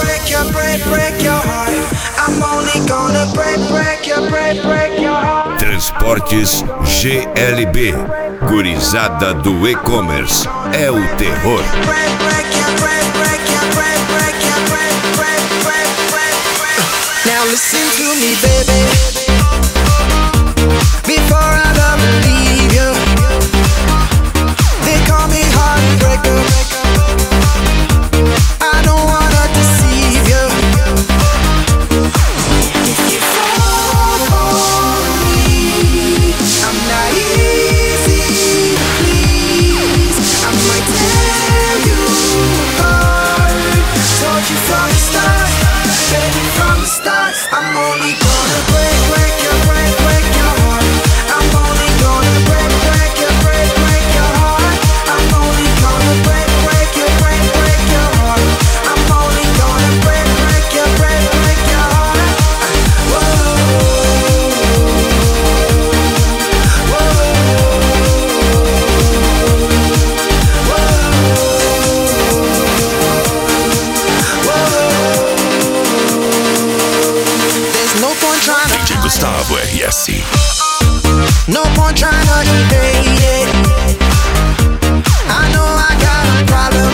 break your heart. I'm only gonna break your heart. Transportes GLB, gurizada do e-commerce, é o terror. Now listen to me, baby. Before I love and leave you, they call me heartbreaker. I don't wanna deceive you. If you fall for me, I'm not easy to please. I might tear you apart. Told you from the start, baby, from the start. I'm only gonna break your heart. I'm only gonna break your heart. I'm only gonna break your heart. I'm only gonna break your heart. There's no point trying to DJ Gustavo RS. no point trying to debate it. I know I got a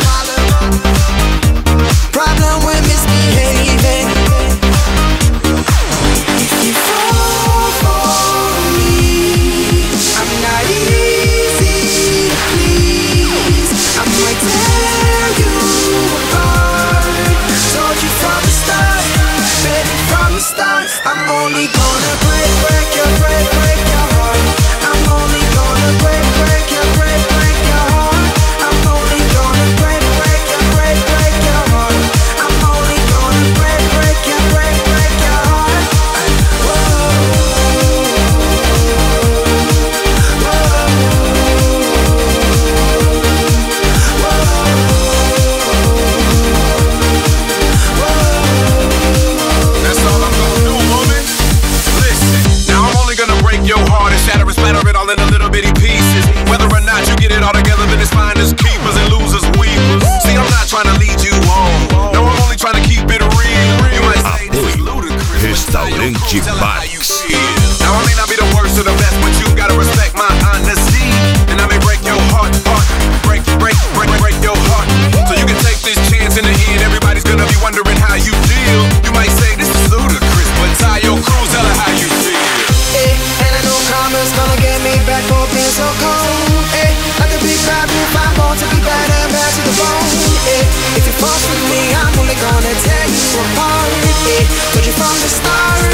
problem with misbehaving. If you fall for me, I'm not easy to please. I might tear you apart. Told you from the start, baby, from the start. I'm only gonna break your heart. I'm only gonna break your heart. I'm only gonna break your heart. I'm only gonna break your heart. That's all I'm gonna do, woman. Listen, now I'm only gonna break your heart and shatter and splatter it all into little bitty pieces. Whether or not you get it all together, then it's finders, keepers, and losers, weepers. See, I'm not trying to lead you on. No, I'm only trying to keep it real. You might say this is Apoio ludicrous. Restaurante Bax. Now I may not be the worst or the best, but you gotta respect my honesty. And I may break your heart, break your heart. So you can take this chance in the end. Everybody's gonna be wondering how you deal. You might say this is ludicrous, but tie your crews, tell her how you feel. And I know karma's gonna get me back for being so cold. Like a big bad wolf, I'm born to be bad and bad to the bone. If you fall for me, I'm only gonna tear you apart. Told you from the start,